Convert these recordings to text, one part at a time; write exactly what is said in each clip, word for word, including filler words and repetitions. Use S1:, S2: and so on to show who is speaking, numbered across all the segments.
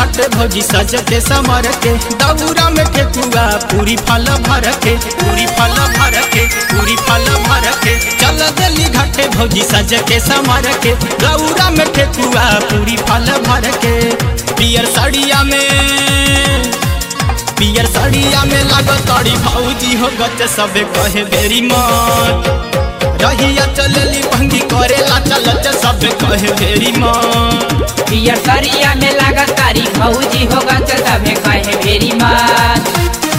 S1: घाटे भौजी सज के समर के दौरा में ठेकुआ पूरी फल भर के पूरी फल भर के पूरी फल भर के चल दिल्ली घाटे भौजी सज के समर के दौरा में ठेकुआ पूरी फल भर के पियर साड़िया में पियर साड़िया में लागत तड़ी भौजी हो गच सबे कहे बेरी मत रहिया चलली भंगी करेला चलच सब कहे बेरी मत
S2: पियर साड़िया में लागत तारी भौजी हो गच सबे कहे बेरी मत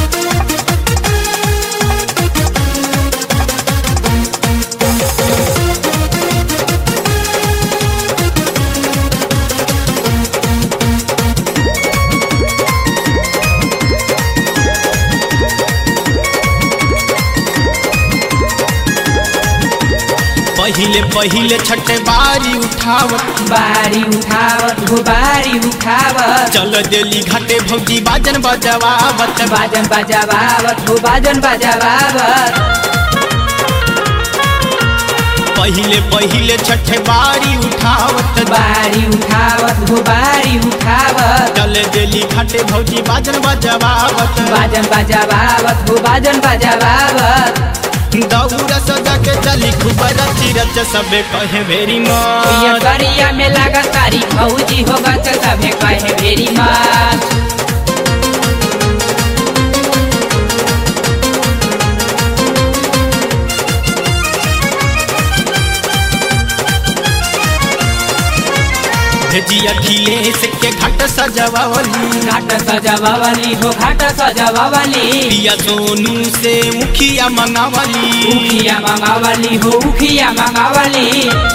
S1: पहिले पहिले छठे बारी उठावत
S2: बारी उठावत हो बारी उठावत
S1: चल दिल्ली घाटे भौजी बाजन बजवावत
S2: बाजन बजवावत हो बाजन बजवावत
S1: पहिले पहिले छठे बारी उठावत
S2: बारी उठावत हो बारी उठावत
S1: चल दिल्ली घाटे भौजी बाजन बजवावत
S2: बाजन बजवावत हो बाजन बजवावत
S1: दौरा सजा के चली खूब रची रच सबे कहे बेरी
S2: पियर
S1: मत
S2: साड़िया में लागत तारी भौजी हो गच सबे कहे बेरी मत
S1: भेजिया खिलेश के घाट सजवावली
S2: घाट सजवावली हो घाट सजवावली
S1: पिया सोनू से मुखिया मंगावली
S2: उखिया मंगावली हो उखिया मंगावली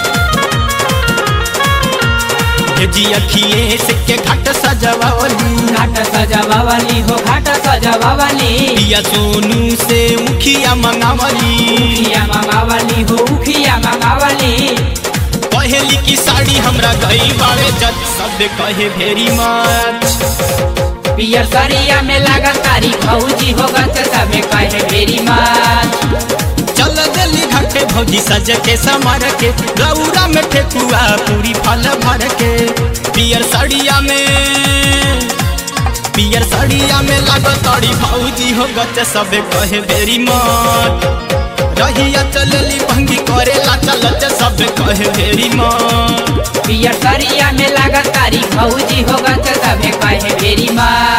S1: भेजिया खिलेश के घाट सजवावली
S2: घाट सजवावली हो घाट सजवावली
S1: पिया सोनू से मुखिया मंगावली
S2: उखिया मंगावली हो उखिया मंगावली
S1: पहली की साड़ी हमरा गई बावे जज सब कहे भेरी मत
S2: पियर साड़िया में लागत तारी भौजी हो गच सबे कहे बेरी मत
S1: चल दिल्ली घाटे भौजी सज के समर के गौरा में ठेकुआ पूरी फल भर के पियर साड़िया में पियर साड़िया में लागत तड़ी भौजी हो गच सबे कहे बेरी मत रहिया चलली भंगी करेला चलच सब कहे बेरी मत
S2: पियर साड़िया में लागत तारी भौजी हो गच सबे कहे बेरी मत।